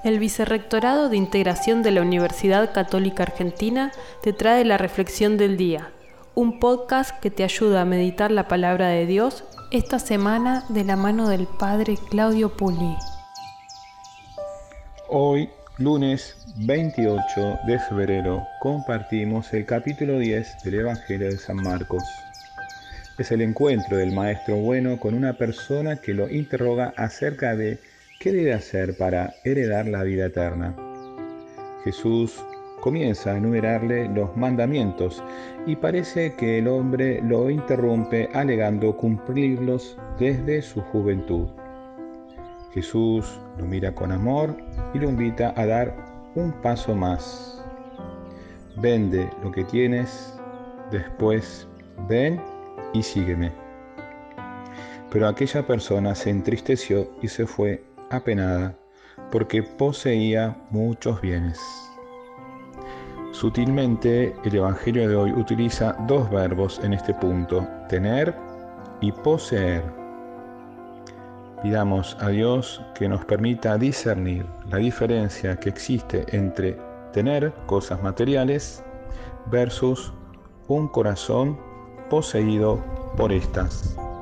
El Vicerrectorado de Integración de la Universidad Católica Argentina te trae la Reflexión del Día, un podcast que te ayuda a meditar la palabra de Dios esta semana de la mano del Padre Claudio Pulí. Hoy, lunes 28 de febrero, compartimos el capítulo 10 del Evangelio de San Marcos. Es el encuentro del Maestro Bueno con una persona que lo interroga acerca de qué debe hacer para heredar la vida eterna. Jesús comienza a enumerarle los mandamientos y parece que el hombre lo interrumpe alegando cumplirlos desde su juventud. Jesús lo mira con amor y lo invita a dar un paso más. Vende lo que tienes, después ven y sígueme. Pero aquella persona se entristeció y se fue apenada porque poseía muchos bienes. Sutilmente, el Evangelio de hoy utiliza dos verbos en este punto, tener y poseer. Pidamos a Dios que nos permita discernir la diferencia que existe entre tener cosas materiales versus un corazón poseído por estas.